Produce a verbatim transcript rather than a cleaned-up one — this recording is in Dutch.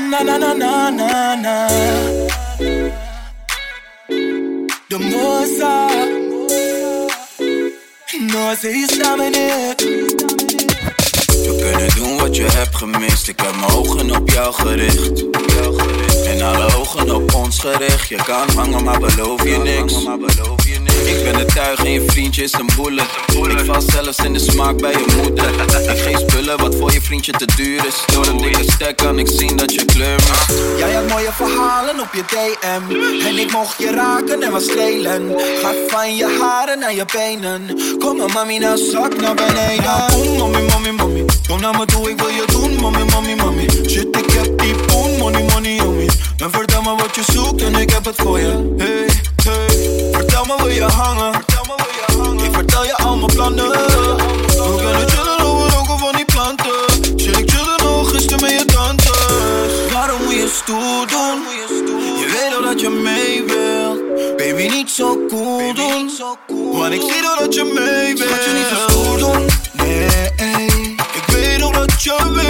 Na na na na na na. De moza. No, ze is naar beneden. We kunnen doen wat je hebt gemist. Ik heb mijn ogen op jou gericht. En alle ogen op ons gericht. Je kan hangen, maar beloof je niks. Ik ben de tuig en je vriendje is een bullet. Ik val zelfs in de smaak bij je moeder. Ik geef spullen wat voor je vriendje te duur is. Door een dikke stek kan ik zien dat je kleur mist. Jij had mooie verhalen op je D M. En ik mocht je raken en was strelen. Ga van je haren naar je benen. Kom maar mami, nou zak naar beneden. Ja, boom, mommy, mommy, mommy. Kom naar me toe, ik wil je doen, mommy, mommy, mommy. Shit, ik heb die poen, money, money on me. En vertel me wat je zoekt en ik heb het voor je. Hey, hey. Vertel me wil je hangen. Ik vertel je al mijn plannen. We kunnen chillen over ook van die planten. Shit, ik chillen nog gisteren met je tantes. Waarom moet je stoer doen? Je weet al dat je mee wil. Baby, niet zo cool doen. Want ik zie al dat je mee wil. Schat je niet zo stoer doen. Nee, ik weet al dat je wil.